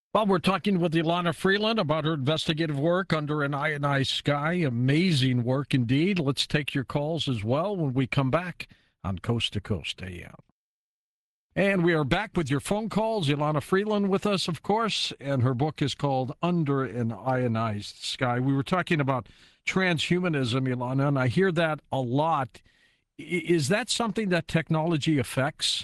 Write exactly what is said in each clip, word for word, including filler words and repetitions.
Well, we're talking with Ilana Freeland about her investigative work under an ionized sky. Amazing work indeed. Let's take your calls as well when we come back on Coast to Coast A M. And we are back with your phone calls. Ilana Freeland with us, of course, and her book is called Under an Ionized Sky. We were talking about transhumanism, Ilana, and I hear that a lot. Is that something that technology affects?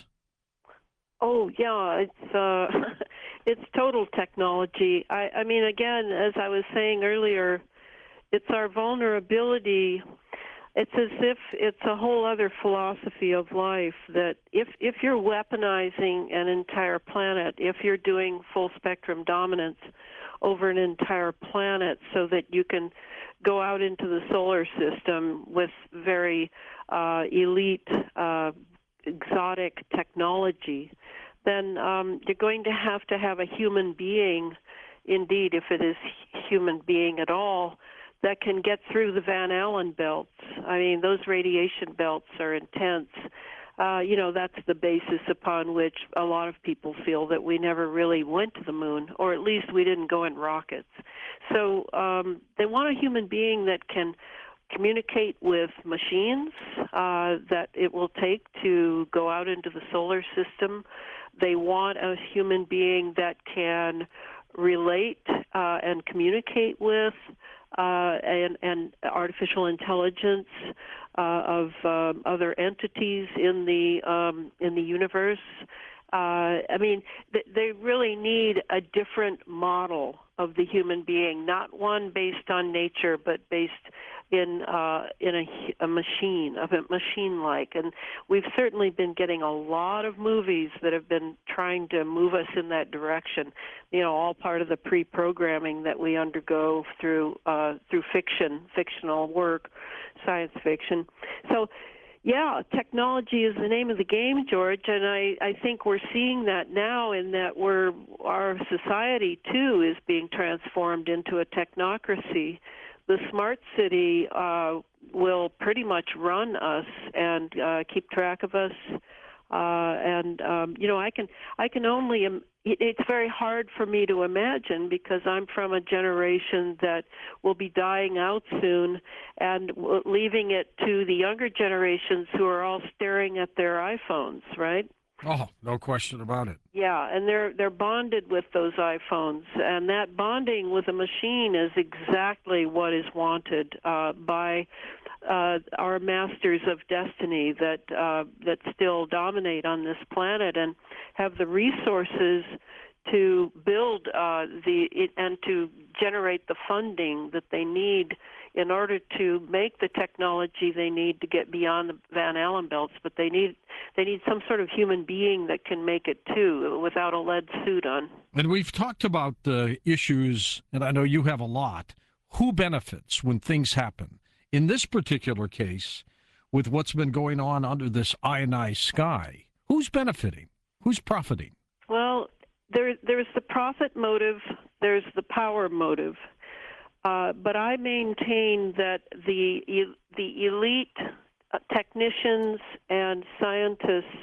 Oh yeah, it's uh, it's total technology. I, I mean, again, as I was saying earlier, it's our vulnerability. It's as if it's a whole other philosophy of life that if if you're weaponizing an entire planet, if you're doing full spectrum dominance over an entire planet so that you can go out into the solar system with very uh, elite uh, exotic technology, then um, you're going to have to have a human being, indeed, if it is human being at all, that can get through the Van Allen belts. I mean, those radiation belts are intense. Uh, you know, that's the basis upon which a lot of people feel that we never really went to the moon, or at least we didn't go in rockets. So um, they want a human being that can communicate with machines uh, that it will take to go out into the solar system. They want a human being that can relate uh, and communicate with uh, and, and artificial intelligence uh, of um, other entities in the um, in the universe. Uh, I mean, th- they really need a different model of the human being, not one based on nature, but based in uh, in a, a machine, of a machine-like. And we've certainly been getting a lot of movies that have been trying to move us in that direction. You know, all part of the pre-programming that we undergo through uh, through fiction, fictional work, science fiction. So. Yeah, technology is the name of the game, George, and I, I think we're seeing that now in that we're, our society, too, is being transformed into a technocracy. The smart city uh, will pretty much run us and uh, keep track of us. Uh, and um, you know, I can I can only Im- it's very hard for me to imagine because I'm from a generation that will be dying out soon, and w- leaving it to the younger generations who are all staring at their iPhones, right? Oh, no question about it. Yeah, and they're they're bonded with those iPhones, and that bonding with a machine is exactly what is wanted uh, by uh, our masters of destiny that uh, that still dominate on this planet and have the resources to build uh, the it, and to generate the funding that they need in order to make the technology they need to get beyond the Van Allen belts. But they need they need some sort of human being that can make it too, without a lead suit on. And we've talked about the issues, and I know you have a lot. Who benefits when things happen? In this particular case, with what's been going on under this ionized sky, who's benefiting? Who's profiting? Well, there, there's the profit motive, there's the power motive. Uh, but I maintain that the the elite technicians and scientists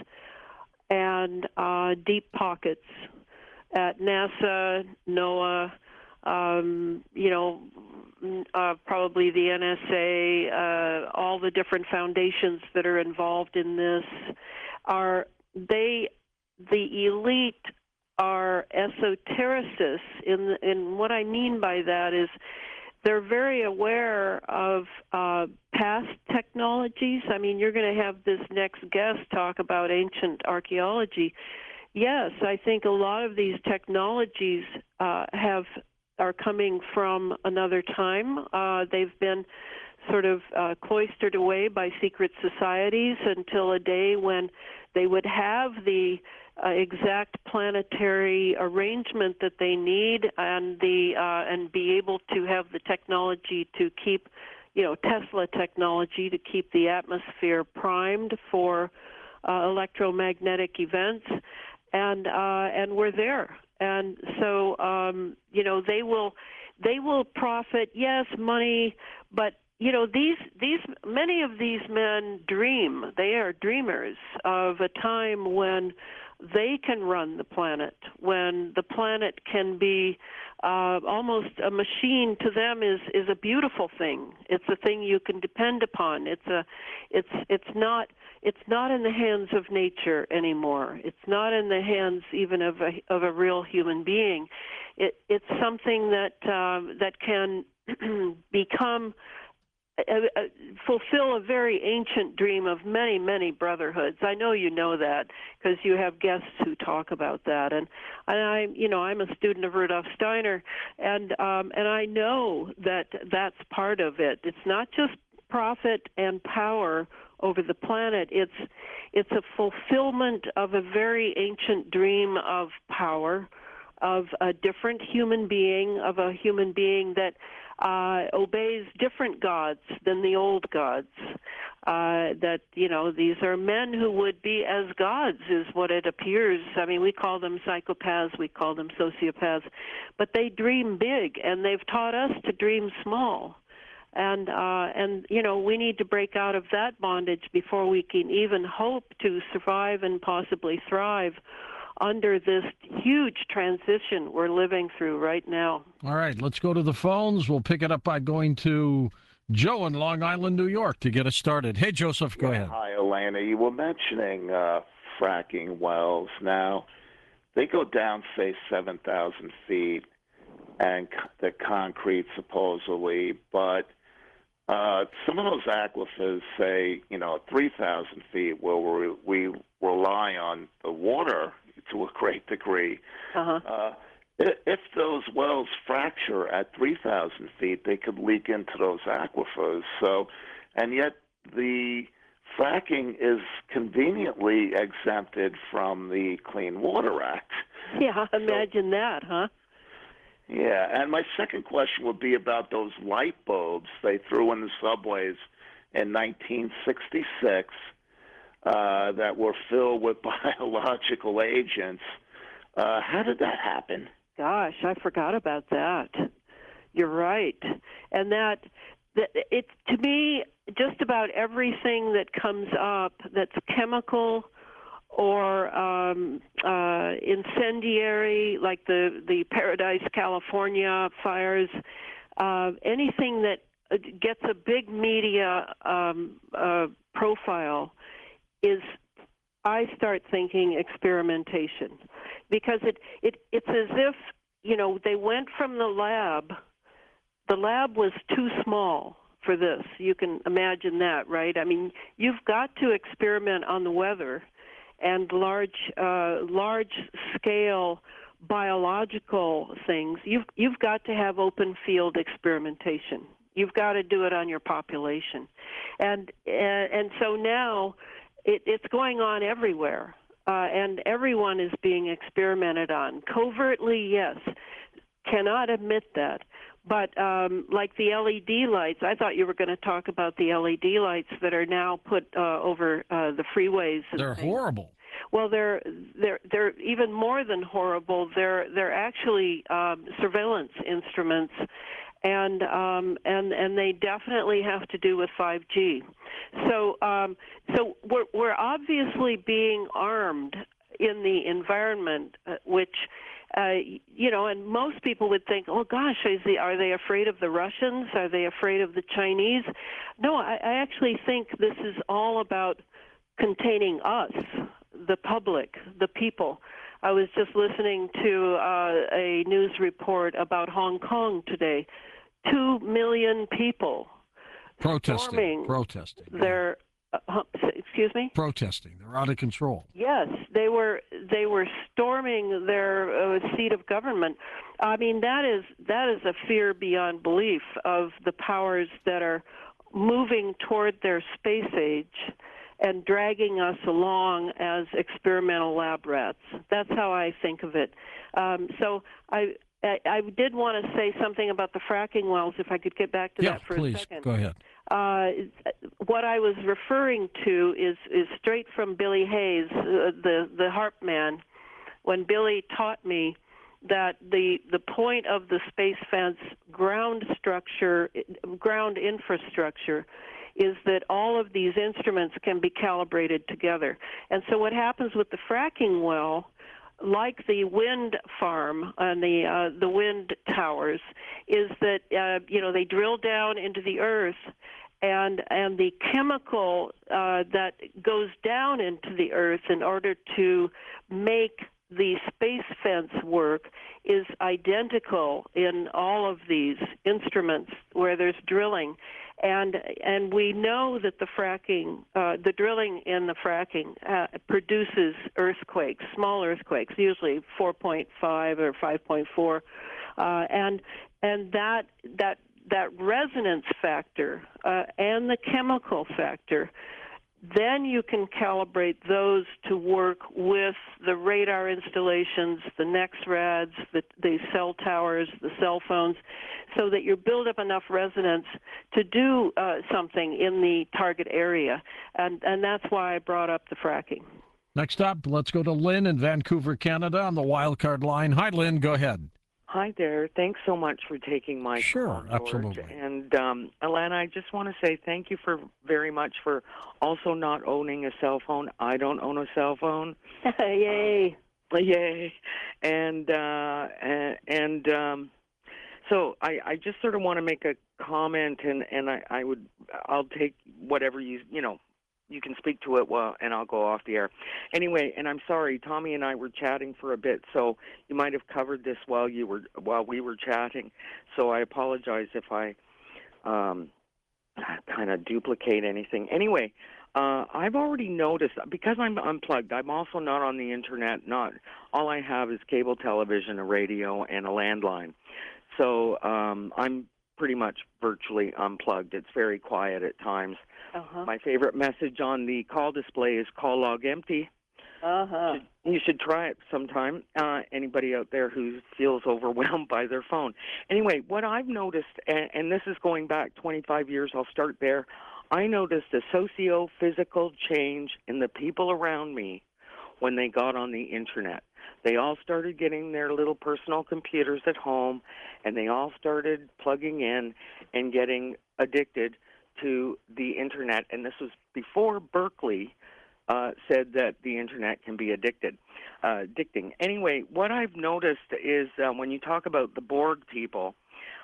and uh, deep pockets at NASA, NOAA, um, you know, uh, probably the N S A, uh, all the different foundations that are involved in this, are they the elite are esotericists. In in what I mean by that is they're very aware of uh, past technologies. I mean, you're going to have this next guest talk about ancient archaeology. Yes, I think a lot of these technologies uh, have are coming from another time. Uh, they've been sort of uh, cloistered away by secret societies until a day when they would have the uh, exact planetary arrangement that they need, and the uh, and be able to have the technology to keep, you know, Tesla technology to keep the atmosphere primed for uh, electromagnetic events, and uh, and we're there. And so, um, you know, they will they will profit. Yes, money, but you know, these these many of these men dream. They are dreamers of a time when they can run the planet, when the planet can be uh, almost a machine to them is, is a beautiful thing. It's a thing you can depend upon. It's a, it's it's not it's not in the hands of nature anymore. It's not in the hands even of a of a real human being. It it's something that um, that can become. Uh, uh, fulfill a very ancient dream of many, many brotherhoods. I know you know that because you have guests who talk about that, and and I, you know, I'm a student of Rudolf Steiner, and um, and I know that that's part of it. It's not just profit and power over the planet. It's it's a fulfillment of a very ancient dream of power, of a different human being, of a human being that uh, obeys different gods than the old gods. Uh, that, you know, these are men who would be as gods is what it appears. I mean, we call them psychopaths, we call them sociopaths, but they dream big, and they've taught us to dream small. And, uh, and you know, we need to break out of that bondage before we can even hope to survive and possibly thrive under this huge transition we're living through right now. All right, let's go to the phones. We'll pick it up by going to Joe in Long Island, New York, to get us started. Hey, Joseph, go yeah, ahead. Hi, Elena. You were mentioning uh, fracking wells. Now, they go down, say, seven thousand feet, and c- the concrete supposedly, but uh, some of those aquifers say, you know, three thousand feet where we, we rely on the water to a great degree. Uh-huh. Uh, if those wells fracture at three thousand feet, they could leak into those aquifers. So, and yet the fracking is conveniently exempted from the Clean Water Act. Yeah, imagine so, that, huh? Yeah, and my second question would be about those light bulbs they threw in the subways in nineteen sixty-six. Uh, that were filled with biological agents. Uh, how did that happen? Gosh, I forgot about that. You're right. And that, that it, to me, just about everything that comes up that's chemical or um, uh, incendiary, like the, the Paradise, California fires, uh, anything that gets a big media um, uh, profile, is I start thinking experimentation, because it, it it's as if, you know, they went from the lab. The lab was too small for this. You can imagine that, right? I mean, you've got to experiment on the weather and large uh, large scale biological things. You've you've got to have open field experimentation. You've got to do it on your population, and and, and so now. It, it's going on everywhere, uh, and everyone is being experimented on. Covertly, yes, cannot admit that. But um, like the L E D lights, I thought you were going to talk about the L E D lights that are now put uh, over uh, the freeways. And they're things. horrible. Well, they're they're they're even more than horrible. They're they're actually um, surveillance instruments. And um, and and they definitely have to do with five G. So um, so we're we're obviously being armed in the environment, uh, which uh, you know, and most people would think, oh gosh, is the, are they afraid of the Russians? Are they afraid of the Chinese? No, I, I actually think this is all about containing us, the public, the people. I was just listening to uh, a news report about Hong Kong today. Two million people protesting. Protesting. Their, uh, excuse me. Protesting. They're out of control. Yes, they were. They were storming their uh, seat of government. I mean, that is that is a fear beyond belief of the powers that are moving toward their space age and dragging us along as experimental lab rats. That's how I think of it. Um, so I. I did want to say something about the fracking wells, if I could get back to yeah, that for please. a second. Go ahead. Uh, what I was referring to is, is straight from Billy Hayes, uh, the, the harp man, when Billy taught me that the, the point of the space fence ground structure, ground infrastructure, is that all of these instruments can be calibrated together. And so what happens with the fracking well, like the wind farm and the uh, the wind towers, is that uh, you know they drill down into the earth, and and the chemical uh, that goes down into the earth in order to make the space fence work is identical in all of these instruments where there's drilling. And and we know that the fracking, uh, the drilling in the fracking uh, produces earthquakes, small earthquakes, usually four point five or five point four, uh, and and that that that resonance factor uh, and the chemical factor. Then you can calibrate those to work with the radar installations, the NEXRADs, the, the cell towers, the cell phones, so that you build up enough resonance to do uh, something in the target area. And, and that's why I brought up the fracking. Next up, let's go to Lynn in Vancouver, Canada on the wildcard line. Hi, Lynn. Go ahead. Hi there. Thanks so much for taking my sure, call, George. Absolutely. And um, Alana, I just want to say thank you for very much for also not owning a cell phone. I don't own a cell phone. Yay! Uh, yay! And uh, and, and um, so I, I just sort of want to make a comment, and and I, I would I'll take whatever you you know. You can speak to it, well, and I'll go off the air. Anyway, and I'm sorry, Tommy and I were chatting for a bit, so you might have covered this while you were while we were chatting. So I apologize if I um, kind of duplicate anything. Anyway, uh, I've already noticed, because I'm unplugged, I'm also not on the internet. Not all I have is cable television, a radio, and a landline. So um, I'm pretty much virtually unplugged. It's very quiet at times. Uh-huh. My favorite message on the call display is call log empty. Uh-huh. You should, you should try it sometime. Uh, anybody out there who feels overwhelmed by their phone. Anyway, what I've noticed, and, and this is going back twenty-five years, I'll start there. I noticed a socio-physical change in the people around me when they got on the internet. They all started getting their little personal computers at home, and they all started plugging in and getting addicted to the internet. And this was before Berkeley uh, said that the internet can be addicted, uh, addicting. Anyway, what I've noticed is uh, when you talk about the Borg people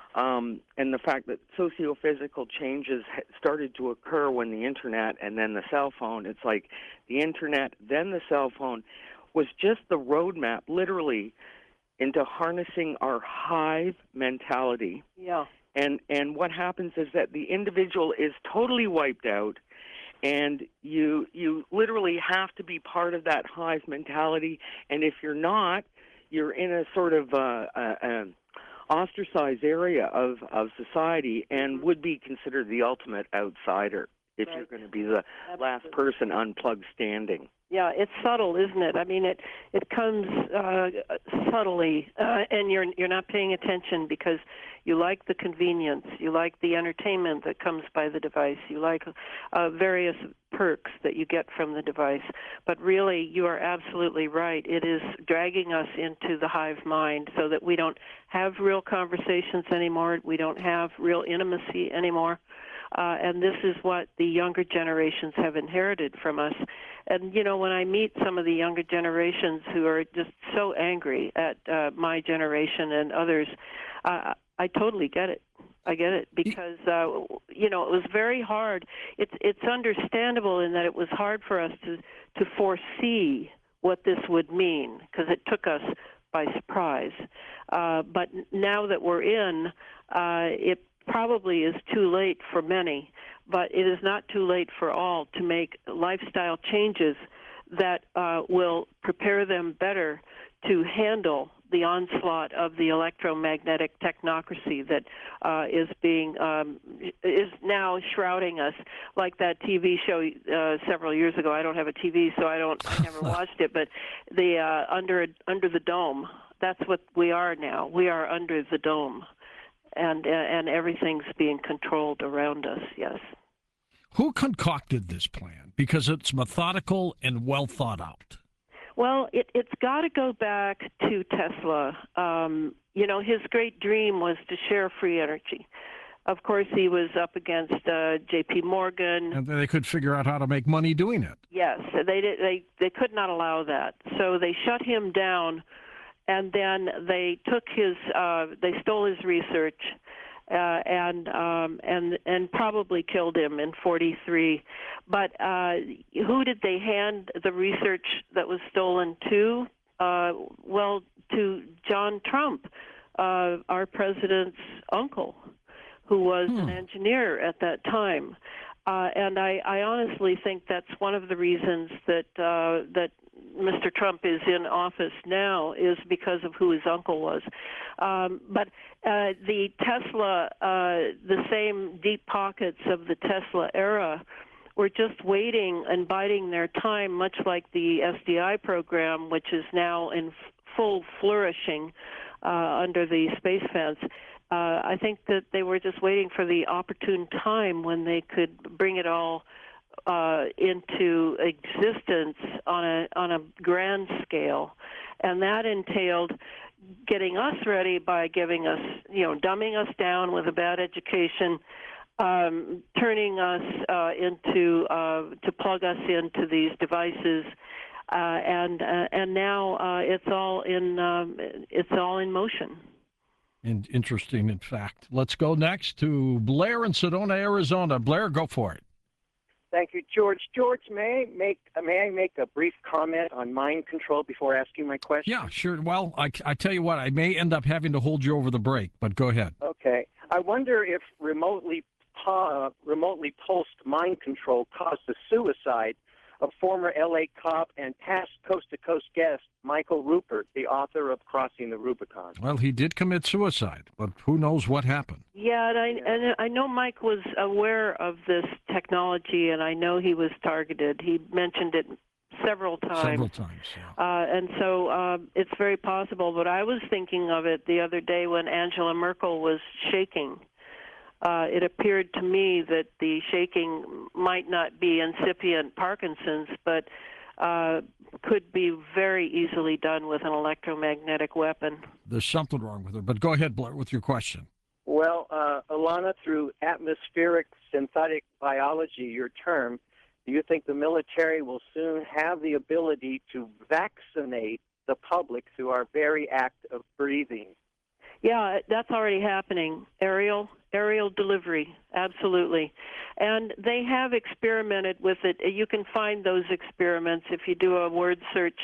um, and the fact that socio-physical changes started to occur when the internet and then the cell phone, it's like the internet, then the cell phone, was just the roadmap, literally, into harnessing our hive mentality. Yeah. And and what happens is that the individual is totally wiped out, and you you literally have to be part of that hive mentality. And if you're not, you're in a sort of uh, uh, uh, ostracized area of, of society and would be considered the ultimate outsider if right. you're going to be the Absolutely. last person unplugged standing. Yeah, it's subtle, isn't it? I mean, it it comes uh, subtly, uh, and you're you're not paying attention because you like the convenience, you like the entertainment that comes by the device, you like uh, various perks that you get from the device. But really, you are absolutely right. It is dragging us into the hive mind so that we don't have real conversations anymore. We don't have real intimacy anymore. Uh, and this is what the younger generations have inherited from us. And, you know, when I meet some of the younger generations who are just so angry at uh, my generation and others, uh, I totally get it. I get it because, uh, you know, it was very hard. It's it's understandable in that it was hard for us to, to foresee what this would mean because it took us by surprise. Uh, but now that we're in, uh, it probably is too late for many, but it is not too late for all to make lifestyle changes that uh, will prepare them better to handle the onslaught of the electromagnetic technocracy that uh, is being um, is now shrouding us, like that T V show uh, several years ago. I don't have a T V, so I don't. I never watched it, but the uh, under under the dome. That's what we are now. We are under the dome. And uh, and everything's being controlled around us, yes. Who concocted this plan? Because it's methodical and well thought out. Well, it, it's got to go back to Tesla. Um, you know, his great dream was to share free energy. Of course, he was up against uh, J P. Morgan. And they could figure out how to make money doing it. Yes, they did. They they could not allow that, so they shut him down, and then they took his. Uh, they stole his research, uh, and um, and and probably killed him in forty-three. But uh, who did they hand the research that was stolen to? Uh, well, to John Trump, uh, our president's uncle, who was hmm. an engineer at that time. Uh, and I, I honestly think that's one of the reasons that uh, that Mister Trump is in office now, is because of who his uncle was. Um, but uh, the Tesla, uh, the same deep pockets of the Tesla era, were just waiting and biding their time, much like the S D I program, which is now in f- full flourishing uh, under the space fence. Uh, I think that they were just waiting for the opportune time when they could bring it all uh, into existence on a on a grand scale, and that entailed getting us ready by giving us, you know, dumbing us down with a bad education, um, turning us uh, into uh, to plug us into these devices, uh, and uh, and now uh, it's all in um, it's all in motion. And interesting, in fact. Let's go next to Blair in Sedona, Arizona. Blair, go for it. Thank you, George. George, may I make may I make a brief comment on mind control before asking my question? Yeah, sure. Well, I, I tell you what, I may end up having to hold you over the break, but go ahead. Okay. I wonder if remotely uh, remotely pulsed mind control caused the suicide of former L A cop and past Coast to Coast guest Michael Rupert, the author of Crossing the Rubicon. Well, he did commit suicide, but who knows what happened? Yeah, and I Yeah. and I know Mike was aware of this technology, and I know he was targeted. He mentioned it several times. Several times, yeah. Uh, and so um, it's very possible. But I was thinking of it the other day when Angela Merkel was shaking. Uh, it appeared to me that the shaking might not be incipient Parkinson's, but uh, could be very easily done with an electromagnetic weapon. There's something wrong with her, but go ahead, Blair, with your question. Well, uh, Alana, through atmospheric synthetic biology, your term, do you think the military will soon have the ability to vaccinate the public through our very act of breathing? Yeah, that's already happening. Aerial, aerial delivery, absolutely. And they have experimented with it. You can find those experiments if you do a word search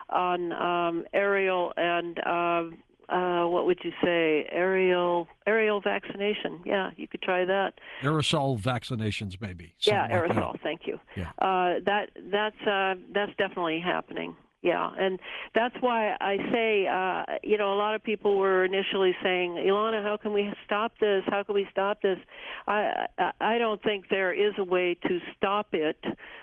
on um, aerial and uh, uh, what would you say? Aerial, aerial vaccination. Yeah, you could try that. Aerosol vaccinations, maybe. Yeah, something like aerosol. that. Thank you. Yeah. Uh, that that's uh, that's definitely happening. Yeah, and that's why I say, uh, you know, a lot of people were initially saying, Ilana, how can we stop this? How can we stop this? I I, I don't think there is a way to stop it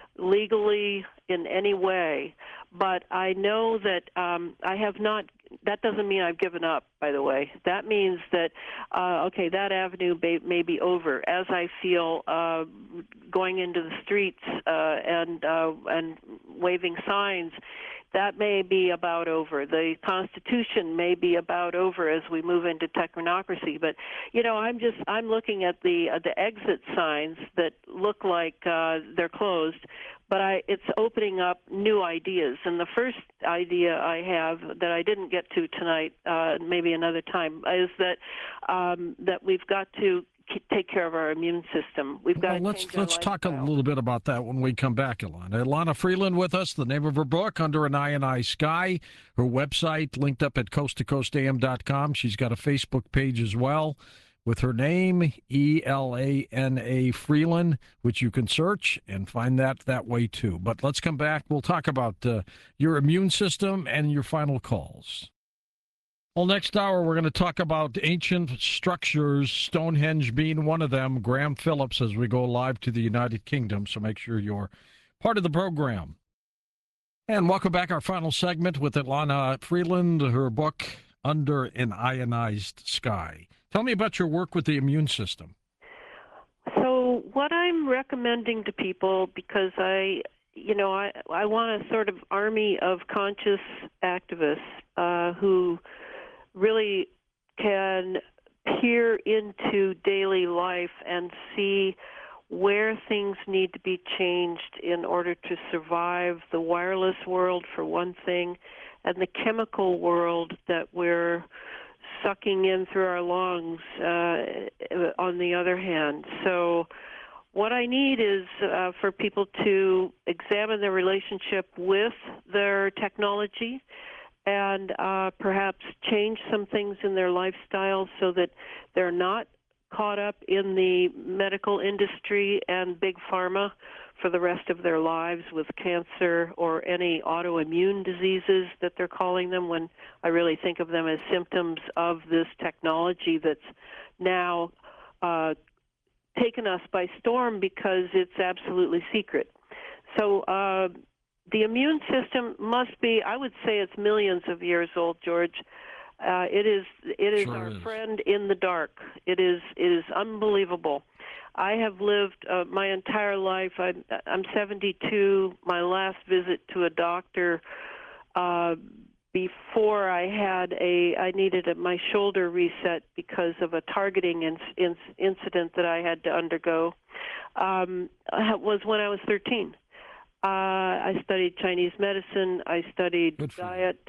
legally in any way, but I know that um, I have not. That doesn't mean I've given up, by the way. That means that, uh, okay, that avenue may, may be over. As I feel uh, going into the streets uh, and uh, and waving signs, that may be about over. The Constitution may be about over as we move into technocracy. But, you know, I'm just I'm looking at the uh, the exit signs that look like uh, they're closed, but I, it's opening up new ideas. And the first idea I have that I didn't get to tonight, uh, maybe another time, is that um, that we've got to take care of our immune system. We've got well, to let's change our let's talk a lifestyle. little bit about that when we come back, Ilana. Ilana Freeland with us, the name of her book, Under an Ionized Sky. Her website linked up at coast to coast a m dot com. She's got a Facebook page as well with her name, E L A N A Freeland, which you can search and find that that way too. But let's come back. We'll talk about uh, your immune system and your final calls. Well, next hour, we're going to talk about ancient structures, Stonehenge being one of them, Graham Phillips, as we go live to the United Kingdom. So make sure you're part of the program. And welcome back, our final segment with Ilana Freeland, her book, Under an Ionized Sky. Tell me about your work with the immune system. So what I'm recommending to people, because I, you know, I, I want a sort of army of conscious activists uh, who really can peer into daily life and see where things need to be changed in order to survive the wireless world, for one thing, and the chemical world that we're sucking in through our lungs uh, on the other hand. So what I need is uh, for people to examine their relationship with their technology and uh, perhaps change some things in their lifestyle so that they're not caught up in the medical industry and big pharma for the rest of their lives with cancer or any autoimmune diseases that they're calling them, when I really think of them as symptoms of this technology that's now uh, taken us by storm because it's absolutely secret. So uh, the immune system must be, I would say it's millions of years old, George. Uh, it is it is Sure our is. friend in the dark. It is it is unbelievable. I have lived uh, my entire life. I'm, I'm seventy-two. My last visit to a doctor uh, before I had a I needed a, my shoulder reset because of a targeting in, in, incident that I had to undergo um, was when I was thirteen. Uh, I studied Chinese medicine. I studied Good for you. diet.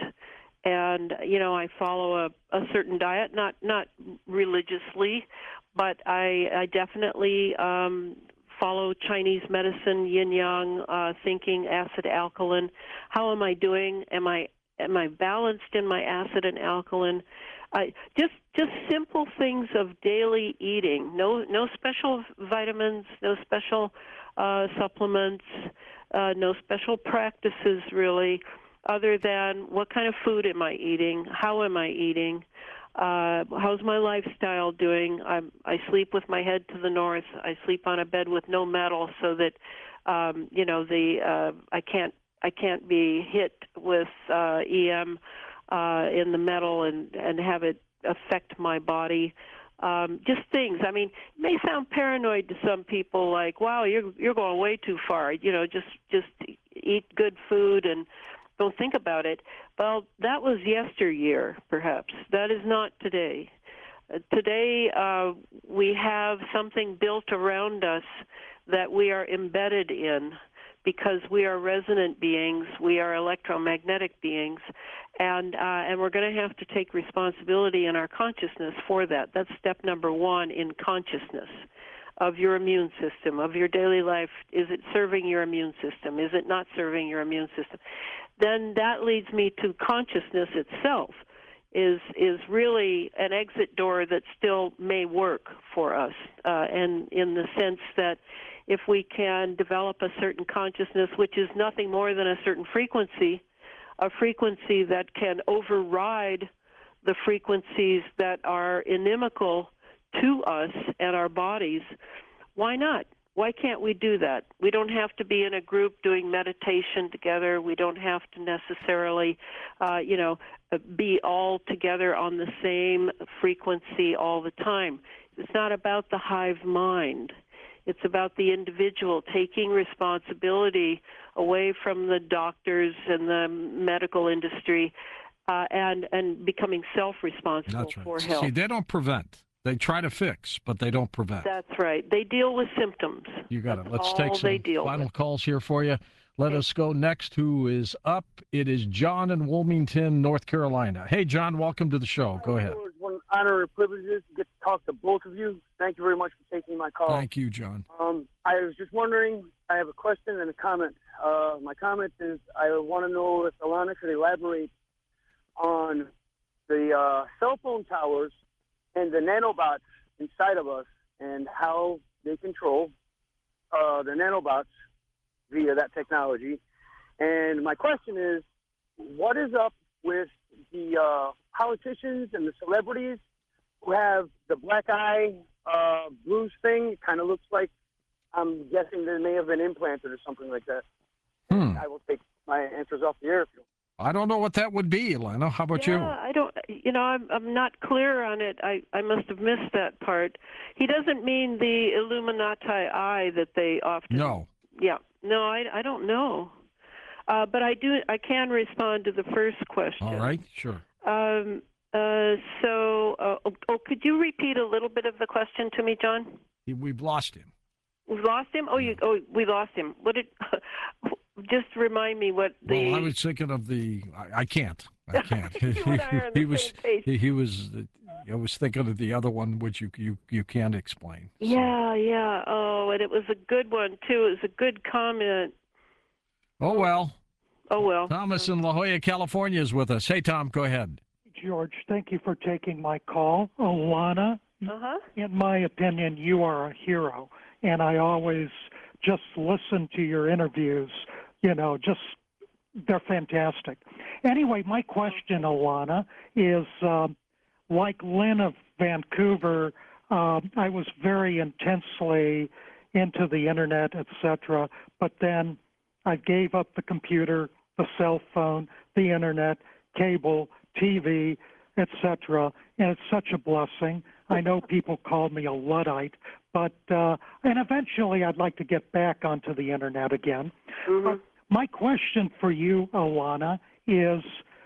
And, you know, I follow a, a certain diet, not not religiously, but I, I definitely um, follow Chinese medicine, yin-yang uh, thinking, acid alkaline. How am I doing? Am I am I balanced in my acid and alkaline? I, just just simple things of daily eating. No no special vitamins, no special uh, supplements, uh, no special practices really, other than what kind of food am I eating? How am I eating? Uh, how's my lifestyle doing? I'm, I sleep with my head to the north. I sleep on a bed with no metal, so that um, you know the uh, I can't I can't be hit with uh, E M uh, in the metal and and have it affect my body. Um, just things. I mean, it may sound paranoid to some people, like, "Wow, you're you're going way too far." You know, just just eat good food and don't think about it. Well, that was yesteryear, perhaps. That is not today. Uh, today, uh, we have something built around us that we are embedded in because we are resonant beings, we are electromagnetic beings, and uh, and we're going to have to take responsibility in our consciousness for that. That's step number one in consciousness of your immune system, of your daily life. Is it serving your immune system? Is it not serving your immune system? Then that leads me to consciousness itself is is really an exit door that still may work for us, uh, and in the sense that if we can develop a certain consciousness, which is nothing more than a certain frequency, a frequency that can override the frequencies that are inimical to us and our bodies, why not? Why can't we do that? We don't have to be in a group doing meditation together. We don't have to necessarily, uh, you know, be all together on the same frequency all the time. It's not about the hive mind. It's about the individual taking responsibility away from the doctors and the medical industry uh, and, and becoming self-responsible That's right. for health. See, they don't prevent. They try to fix, but they don't prevent. That's right. They deal with symptoms. You got That's it. Let's all take they some deal final with. calls here for you. Let Okay. us go next. Who is up? It is John in Wilmington, North Carolina. Hey, John, welcome to the show. Go ahead. It's one honor and privilege to get to talk to both of you. Thank you very much for taking my call. Thank you, John. Um, I was just wondering, I have a question and a comment. Uh, my comment is I want to know if Alana could elaborate on the uh, cell phone towers and the nanobots inside of us and how they control uh, the nanobots via that technology. And my question is, what is up with the uh, politicians and the celebrities who have the black eye uh, blues thing? It kind of looks like, I'm guessing they may have been implanted or something like that. Hmm. I will take my answers off the air if you I don't know what that would be, Elena. How about yeah, you? I don't, you know, I'm, I'm not clear on it. I, I must have missed that part. He doesn't mean the Illuminati eye that they often. No. Yeah. No, I, I don't know. Uh, but I do, I can respond to the first question. All right, sure. Um, uh, so uh, Oh, oh, could you repeat a little bit of the question to me, John? He, we've lost him. We've lost him. Oh, you. Oh, we lost him. What did? Just remind me what the. Well, I was thinking of the. I, I can't. I can't. You and I are on the he same was. page. He, he was. I was thinking of the other one, which you you you can't explain. So. Yeah, yeah. Oh, and it was a good one too. It was a good comment. Oh well. Oh well. Thomas in La Jolla, California, is with us. Hey, Tom, go ahead. George, thank you for taking my call. Alana, Uh-huh. in my opinion, you are a hero, and I always just listen to your interviews. You know, just they're fantastic. Anyway, my question, Alana, is um, like Lynn of Vancouver, um, I was very intensely into the internet, et cetera, but then I gave up the computer, the cell phone, the internet, cable, T V, et cetera, and it's such a blessing. I know people call me a Luddite, but uh, and eventually I'd like to get back onto the internet again. Mm-hmm. But my question for you, Alana, is,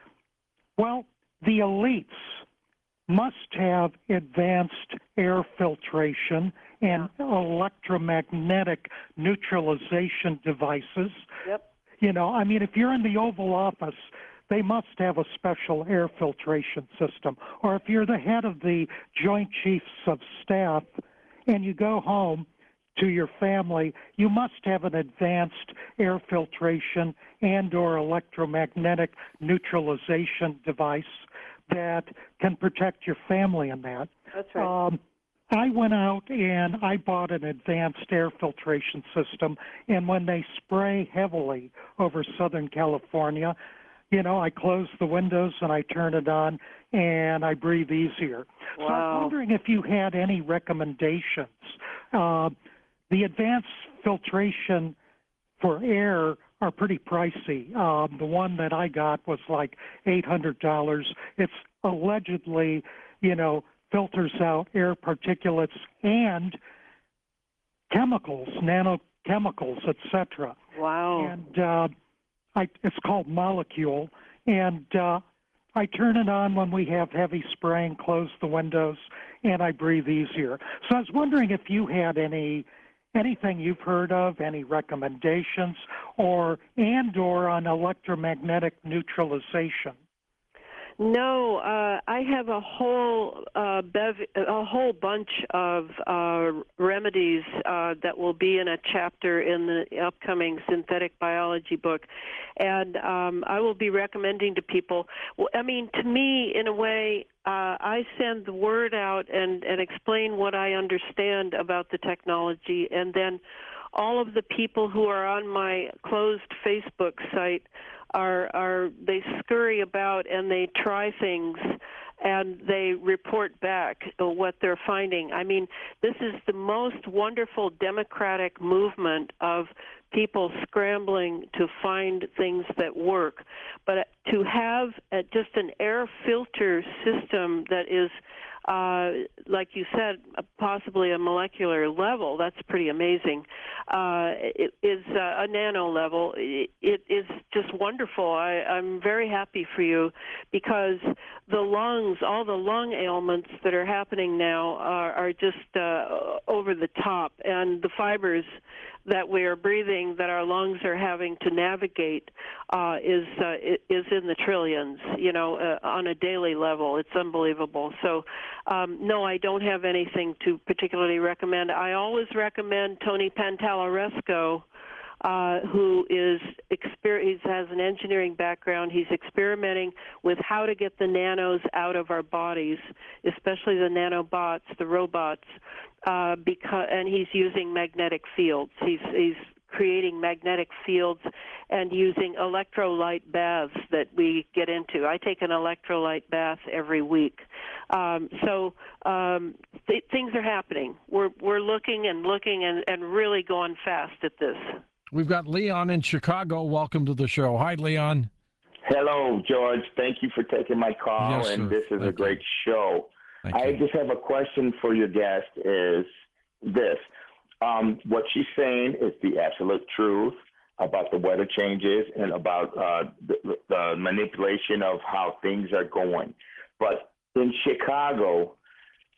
well, the elites must have advanced air filtration and electromagnetic neutralization devices. Yep. You know, I mean, if you're in the Oval Office, they must have a special air filtration system. Or if you're the head of the Joint Chiefs of Staff and you go home to your family, you must have an advanced air filtration and or electromagnetic neutralization device that can protect your family in that. That's right. Um, I went out and I bought an advanced air filtration system, and when they spray heavily over Southern California, you know, I close the windows and I turn it on and I breathe easier. Wow. So I was wondering if you had any recommendations. Uh, the advanced filtration for air are pretty pricey. Um, the one that I got was like eight hundred dollars. It's allegedly, you know, filters out air particulates and chemicals, nanochemicals, et cetera. Wow. And uh, I, it's called Molecule, and uh, I turn it on when we have heavy spraying, close the windows, and I breathe easier. So I was wondering if you had any anything you've heard of, any recommendations, or and or on electromagnetic neutralization. No, uh, I have a whole uh, bev- a whole bunch of uh, remedies uh, that will be in a chapter in the upcoming synthetic biology book, and um, I will be recommending to people. Well, I mean, to me, in a way, uh, I send the word out and, and explain what I understand about the technology, and then all of the people who are on my closed Facebook site are are they scurry about and they try things and they report back what they're finding. I mean, this is the most wonderful democratic movement of people scrambling to find things that work. But to have a, just an air filter system that is, uh, like you said, possibly a molecular level, that's pretty amazing. Uh, it is uh, a nano level. It, it is just wonderful. I, I'm very happy for you because the lungs, all the lung ailments that are happening now are, are just uh, over the top, and the fibers that we are breathing, that our lungs are having to navigate, uh, is uh, is in the trillions. You know, uh, on a daily level, it's unbelievable. So, um, no, I don't have anything to particularly recommend. I always recommend Tony Pantalaresco, uh, who is exper- he has an engineering background. He's experimenting with how to get the nanos out of our bodies, especially the nanobots, the robots. Uh, because and he's using magnetic fields. He's he's creating magnetic fields and using electrolyte baths that we get into. I take an electrolyte bath every week. Um, so um, th- things are happening. We're we're looking and looking and, and really going fast at this. We've got Leon in Chicago. Welcome to the show. Hi, Leon. Hello, George. Thank you for taking my call, Yes, and sir. this is Thank a great you. show. Thank I you. just have a question for your guest is this. Um, what she's saying is the absolute truth about the weather changes and about uh, the, the manipulation of how things are going. But in Chicago,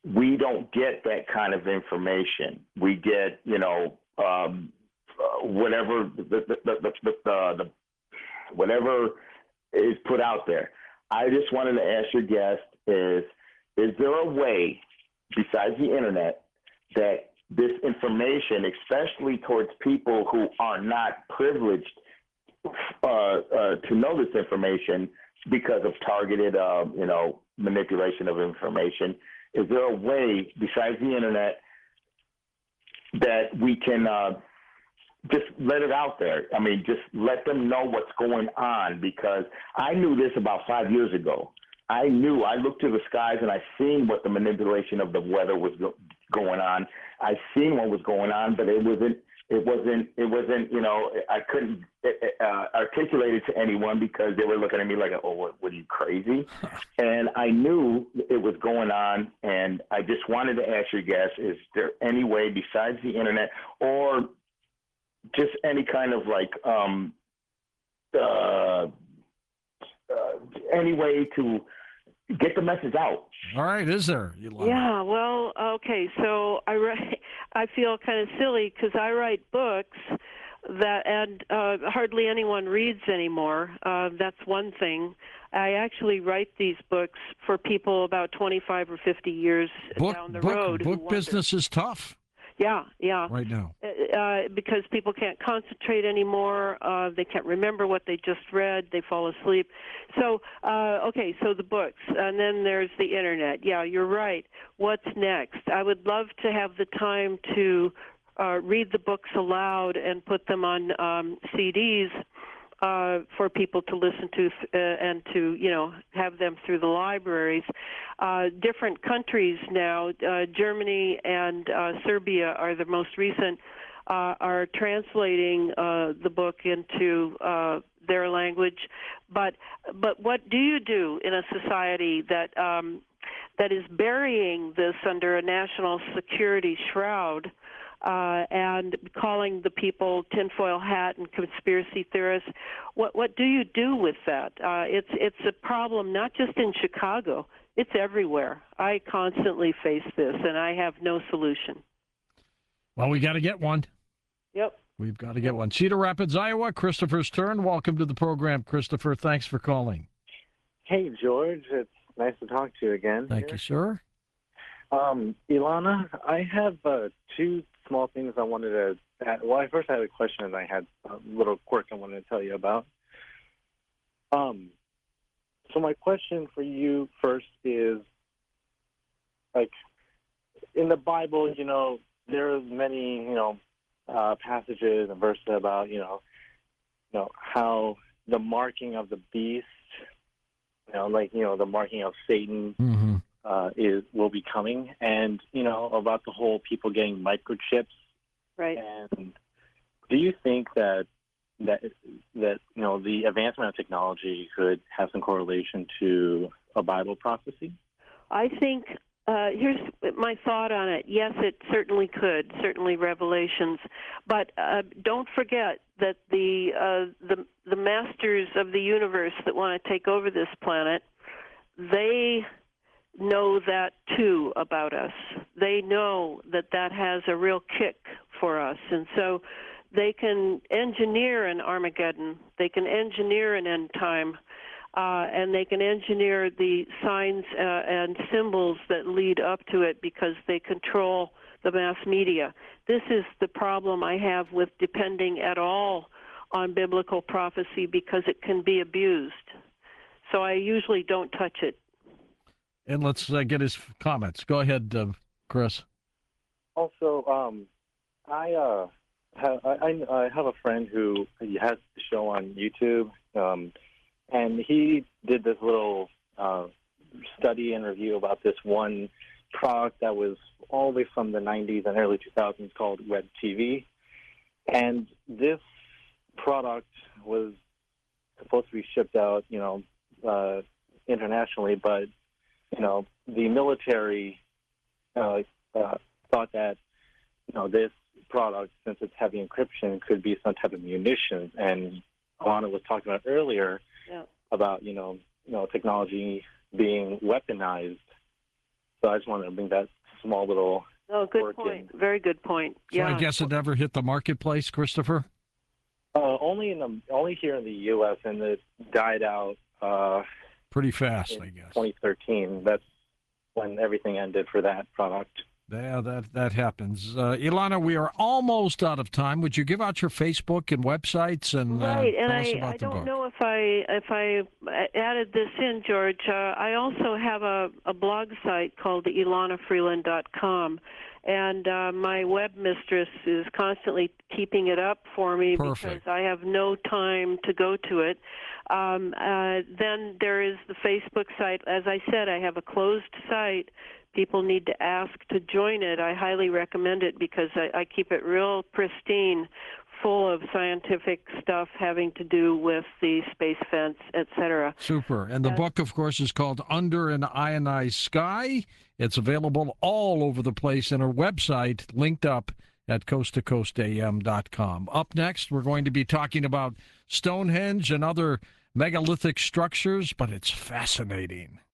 we don't get that kind of information. We get, you know, um, uh, whatever the, the, the, the, the, the whatever is put out there. I just wanted to ask your guest is, is there a way besides the internet that this information, especially towards people who are not privileged uh, uh, to know this information because of targeted, uh, you know, manipulation of information, is there a way besides the internet that we can uh, just let it out there? I mean, just let them know what's going on, because I knew this about five years ago. I knew, I looked to the skies and I seen what the manipulation of the weather was go- going on. I seen what was going on, but it wasn't, it wasn't, it wasn't, you know, I couldn't uh, articulate it to anyone because they were looking at me like, oh, what, what are you, crazy? And I knew it was going on, and I just wanted to ask your guest, is there any way besides the internet or just any kind of like, um, uh, uh, any way to get the message out? All right, is there? Ilana? Yeah, well, okay, so I write, I feel kind of silly because I write books that, and uh, hardly anyone reads anymore. Uh, that's one thing. I actually write these books for people about twenty-five or fifty years Book, down the book, road. who book wonder- business is tough Yeah, yeah. right now. Uh, because people can't concentrate anymore. Uh, they can't remember what they just read. They fall asleep. So, uh, okay, so the books. And then there's the internet. Yeah, you're right. What's next? I would love to have the time to uh, read the books aloud and put them on um, C Ds uh, for people to listen to uh, and to, you know, have them through the libraries. Uh, different countries now, uh, Germany and uh, Serbia are the most recent, uh, are translating uh, the book into uh, their language. But but what do you do in a society that um, that is burying this under a national security shroud? Uh, and calling the people tinfoil hat and conspiracy theorists. What what do you do with that? Uh, it's it's a problem not just in Chicago. It's everywhere. I constantly face this, and I have no solution. Well, we got to get one. Yep. We've got to get one. Cedar Rapids, Iowa. Christopher's turn. Welcome to the program, Christopher. Thanks for calling. Hey, George. It's nice to talk to you again. Thank here. you, sir. Um, Ilana, I have uh, two small things I wanted to add. Well, I first had a question and I had a little quirk I wanted to tell you about. Um, so my question for you first is, like, in the Bible, you know, there's many, you know, uh, passages and verses about, you know, you know, how the marking of the beast, you know, like, you know, the marking of Satan, Mm-hmm. Uh, is will be coming, and you know about the whole people getting microchips. Right. And do you think that that that you know the advancement of technology could have some correlation to a Bible prophecy? I think uh, here's my thought on it. Yes, it certainly could, certainly Revelations, but uh, don't forget that the uh, the the masters of the universe that want to take over this planet, they know that too about us. They know that that has a real kick for us, and so they can engineer an Armageddon. They can engineer an end time, uh, and they can engineer the signs uh, and symbols that lead up to it because they control the mass media. This is the problem I have with depending at all on biblical prophecy because it can be abused. So I usually don't touch it. And let's uh, get his comments. Go ahead, uh, Chris. Also, um, I uh, have I, I have a friend who he has a show on YouTube, um, and he did this little uh, study and review about this one product that was all the way from the nineties and early two thousands called Web T V, and this product was supposed to be shipped out, you know, uh, internationally, but you know, the military uh, uh, thought that, you know, this product, since it's heavy encryption, could be some type of munitions. And Alana was talking about earlier yeah. about, you know, you know, technology being weaponized. So I just wanted to bring that small little. Oh, good work point. in. Very good point. So Yeah. I guess it never hit the marketplace, Christopher? Uh, only in the only here in the U S and it died out. Uh, Pretty fast, in I guess. twenty thirteen. That's when everything ended for that product. Yeah, that that happens. Uh, Ilana, we are almost out of time. Would you give out your Facebook and websites and uh, Right, and tell us I, about I the don't book? know if I if I added this in, George. Uh, I also have a, a blog site called ilana freeland dot com, and uh, my web mistress is constantly keeping it up for me Perfect. because I have no time to go to it. Um, uh, then there is the Facebook site. As I said, I have a closed site. People need to ask to join it. I highly recommend it because I, I keep it real pristine, full of scientific stuff having to do with the space fence, et cetera. Super. And the Uh, book, of course, is called Under an Ionized Sky. It's available all over the place in our website, linked up at coast to coast a m dot com. Up next, we're going to be talking about Stonehenge and other megalithic structures, but it's fascinating.